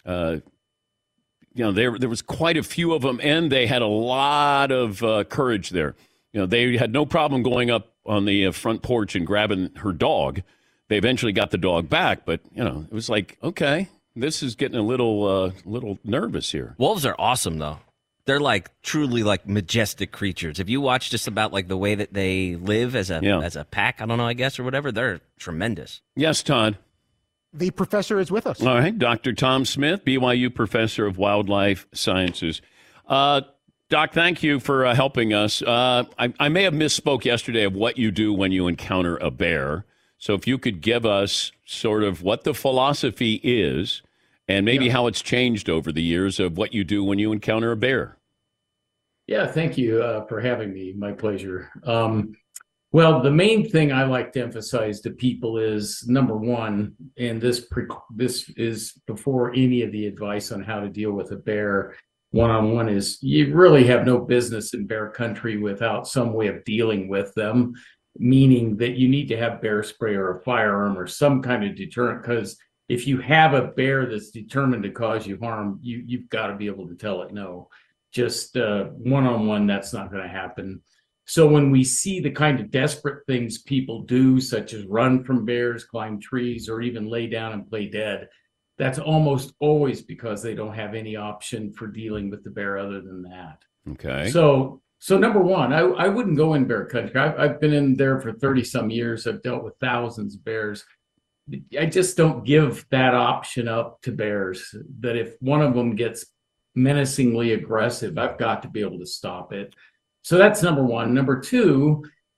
there was quite a few of them, and they had a lot of courage there. They had no problem going up on the front porch and grabbing her dog. They eventually got the dog back, but, it was like, okay, this is getting a little nervous here. Wolves are awesome, though. They're truly majestic creatures. If you watch just about the way that they live as a pack, I don't know, I guess, or whatever, they're tremendous. Yes, Todd. The professor is with us. All right, Dr. Tom Smith, BYU professor of wildlife sciences. Doc, thank you for helping us. I may have misspoke yesterday of what you do when you encounter a bear. So if you could give us sort of what the philosophy is and maybe how it's changed over the years of what you do when you encounter a bear. Yeah, thank you for having me. My pleasure. Well, the main thing I like to emphasize to people is, number one, and this is before any of the advice on how to deal with a bear one-on-one, is you really have no business in bear country without some way of dealing with them, meaning that you need to have bear spray or a firearm or some kind of deterrent, because if you have a bear that's determined to cause you harm, you've got to be able to tell it no. Just one-on-one, that's not going to happen. So when we see the kind of desperate things people do, such as run from bears, climb trees, or even lay down and play dead, that's almost always because they don't have any option for dealing with the bear other than that. Okay. So number one, I wouldn't go in bear country. I've been in there for 30 some years. I've dealt with thousands of bears. I just don't give that option up to bears, that if one of them gets menacingly aggressive, I've got to be able to stop it. So that's number one. Number two,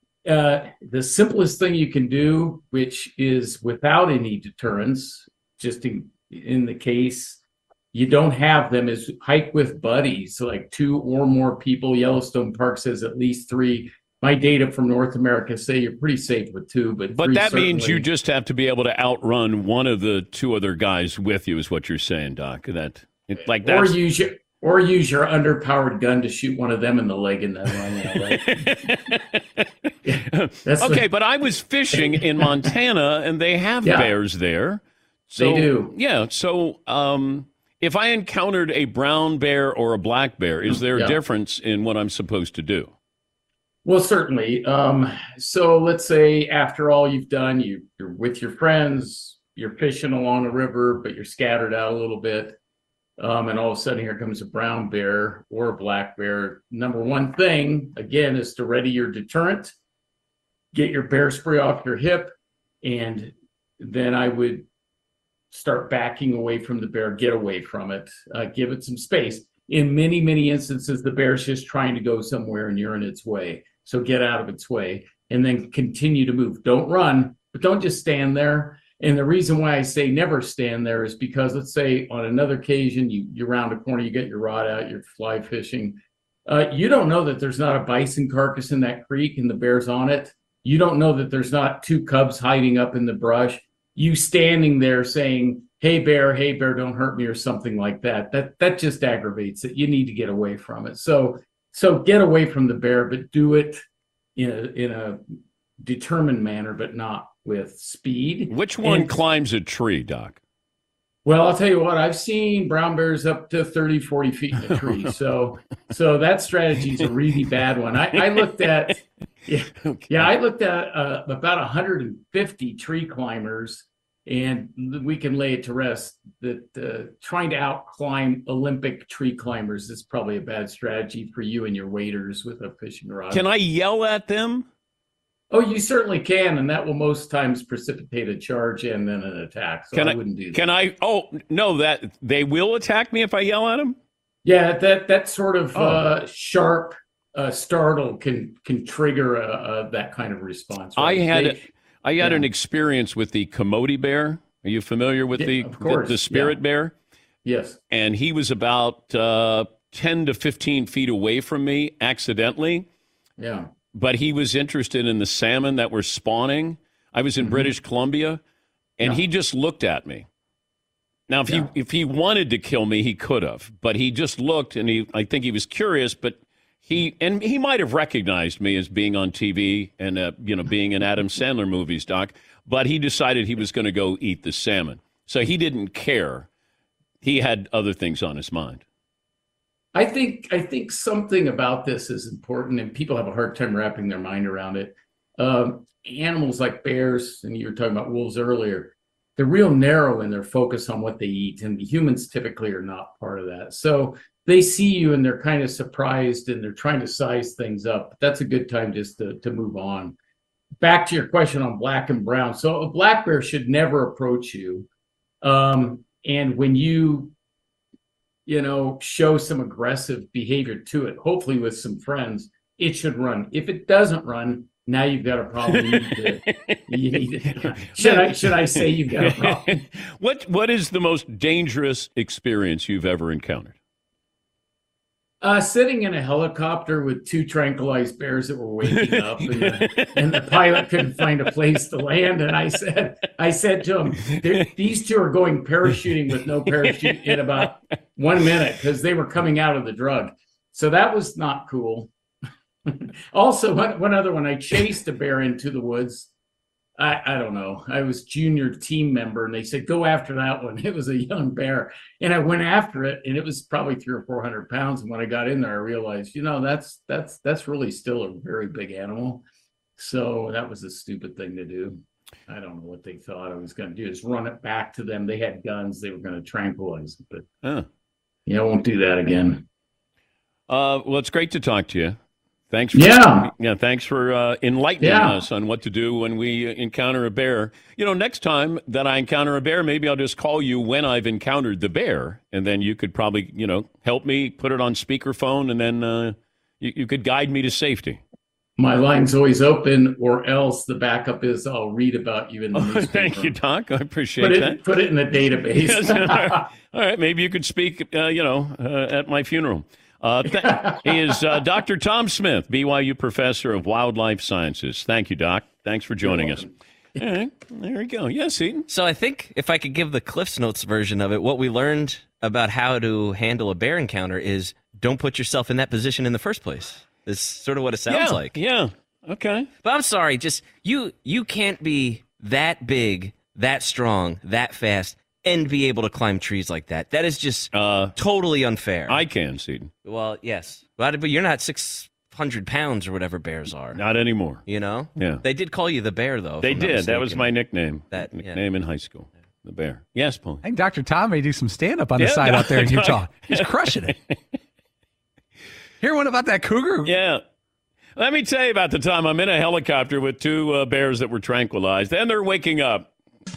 the simplest thing you can do, which is without any deterrence, just in the case you don't have them, is hike with buddies, like 2 or more people. Yellowstone Park says at least 3. My data from North America say you're pretty safe with 2, but that means you just have to be able to outrun one of the 2 other guys with you, is what you're saying, Doc. Or use your underpowered gun to shoot one of them in the leg and then run away. Okay, but I was fishing in Montana, and they have bears there. So, they do. Yeah. So if I encountered a brown bear or a black bear, is there a difference in what I'm supposed to do? Well, certainly. So let's say after all you've done, you're with your friends, you're fishing along a river, but you're scattered out a little bit. And all of a sudden here comes a brown bear or a black bear. Number one thing, again, is to ready your deterrent, get your bear spray off your hip, and then I would start backing away from the bear, get away from it, give it some space. In many, many instances, the bear's just trying to go somewhere and you're in its way. So get out of its way and then continue to move. Don't run, but don't just stand there. And the reason why I say never stand there is because, let's say on another occasion, you round a corner, you get your rod out, you're fly fishing. You don't know that there's not a bison carcass in that creek and the bear's on it. You don't know that there's not 2 cubs hiding up in the brush. You standing there saying, hey bear, don't hurt me, or something like that. That just aggravates it. You need to get away from it. So get away from the bear, but do it in a determined manner, but not with speed. Which one climbs a tree, Doc? Well, I'll tell you what, I've seen brown bears up to 30, 40 feet in a tree. So that strategy is a really bad one. I looked at, I looked at about 150 tree climbers, and we can lay it to rest that trying to out-climb Olympic tree climbers is probably a bad strategy for you and your waders with a fishing rod. Can I yell at them? Oh, you certainly can, and that will most times precipitate a charge and then an attack. So I wouldn't do that. Can I? Oh, no, that they will attack me if I yell at them? Yeah, that sort of sharp startle can trigger that kind of response. Right? I had an experience with the Coyote bear. Are you familiar with the spirit bear? Yes. And he was about 10 to 15 feet away from me accidentally. Yeah. But he was interested in the salmon that were spawning. I was in British Columbia, and he just looked at me. Now, if he wanted to kill me, he could have. But he just looked, and I think he was curious, but he might have recognized me as being on TV and being in Adam Sandler movies, Doc. But he decided he was going to go eat the salmon. So he didn't care. He had other things on his mind. I think something about this is important, and people have a hard time wrapping their mind around it. Animals like bears, and you were talking about wolves earlier, they're real narrow in their focus on what they eat, and humans typically are not part of that. So they see you and they're kind of surprised and they're trying to size things up. That's a good time just to move on. Back to your question on black and brown. So a black bear should never approach you. And when you show some aggressive behavior to it, hopefully with some friends, it should run. If it doesn't run, now you've got a problem. Should I say you've got a problem? What is the most dangerous experience you've ever encountered? Sitting in a helicopter with 2 tranquilized bears that were waking up, and the pilot couldn't find a place to land. And I said to him, these 2 are going parachuting with no parachute in about 1 minute because they were coming out of the drug. So that was not cool. Also, one other one, I chased a bear into the woods. I don't know. I was junior team member, and they said, go after that one. It was a young bear. And I went after it, and it was probably 300 or 400 pounds. And when I got in there, I realized, that's really still a very big animal. So that was a stupid thing to do. I don't know what they thought I was going to do, is run it back to them. They had guns. They were going to tranquilize it. But, I won't do that again. Well, it's great to talk to you. Thanks for enlightening us on what to do when we encounter a bear. Next time that I encounter a bear, maybe I'll just call you when I've encountered the bear, and then you could probably, help me put it on speakerphone, and then you could guide me to safety. My line's always open, or else the backup is I'll read about you in the newspaper. Thank you, Doc. I appreciate that. Put it in the database. Yes. All right. Maybe you could speak, at my funeral. He is Dr. Tom Smith, BYU Professor of Wildlife Sciences. Thank you, Doc. Thanks for joining us. All right, there we go. Yes, Eaton. So I think if I could give the Cliff's Notes version of it, what we learned about how to handle a bear encounter is don't put yourself in that position in the first place. It's sort of what it sounds like. Yeah, okay. But I'm sorry, just you can't be that big, that strong, that fast, and be able to climb trees like that. That is just totally unfair. I can, Seton. Well, yes. But you're not 600 pounds or whatever bears are. Not anymore. Yeah. They did call you the bear, though. They did. That was my nickname. In high school. The bear. Yes, Paul. I think Dr. Tom may do some stand-up on the side out there in Utah. He's crushing it. Hear one about that cougar? Yeah. Let me tell you about the time I'm in a helicopter with two bears that were tranquilized, and they're waking up.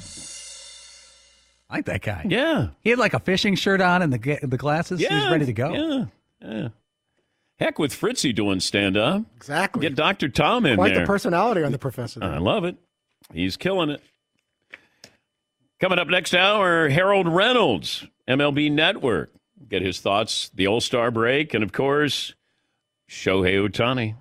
I like that guy. Yeah. He had like a fishing shirt on and the glasses. Yeah. He was ready to go. Yeah. Heck with Fritzy doing stand-up. Exactly. Get Dr. Tom in Quite there. the personality on the professor. I love it. He's killing it. Coming up next hour, Harold Reynolds, MLB Network. Get his thoughts, the All-Star break, and, of course, Shohei Ohtani.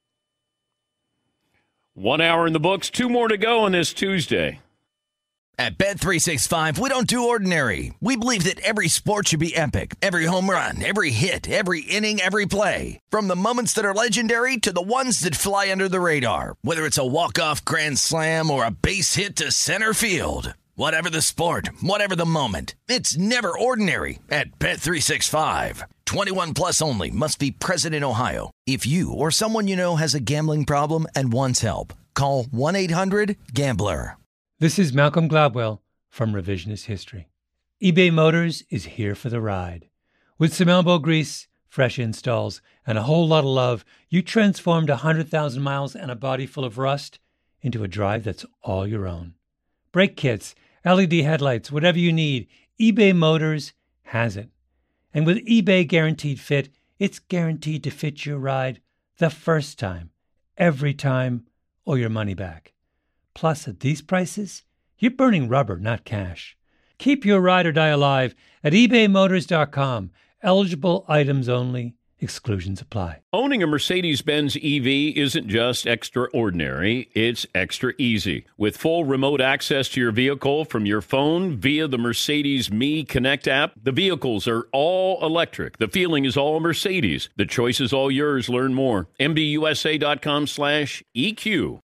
1 hour in the books, 2 more to go on this Tuesday. At Bet365, we don't do ordinary. We believe that every sport should be epic. Every home run, every hit, every inning, every play. From the moments that are legendary to the ones that fly under the radar. Whether it's a walk-off grand slam or a base hit to center field. Whatever the sport, whatever the moment, it's never ordinary at Bet365. 21 plus only. Must be present in Ohio. If you or someone you know has a gambling problem and wants help, call 1-800-GAMBLER. This is Malcolm Gladwell from Revisionist History. eBay Motors is here for the ride. With some elbow grease, fresh installs, and a whole lot of love, you transformed 100,000 miles and a body full of rust into a drive that's all your own. Brake kits, LED headlights, whatever you need, eBay Motors has it. And with eBay Guaranteed Fit, it's guaranteed to fit your ride the first time, every time, or your money back. Plus, at these prices, you're burning rubber, not cash. Keep your ride or die alive at ebaymotors.com. Eligible items only. Exclusions apply. Owning a Mercedes-Benz EV isn't just extraordinary, it's extra easy. With full remote access to your vehicle from your phone via the Mercedes Me Connect app, the vehicles are all electric. The feeling is all Mercedes. The choice is all yours. Learn more. MBUSA.com/EQ.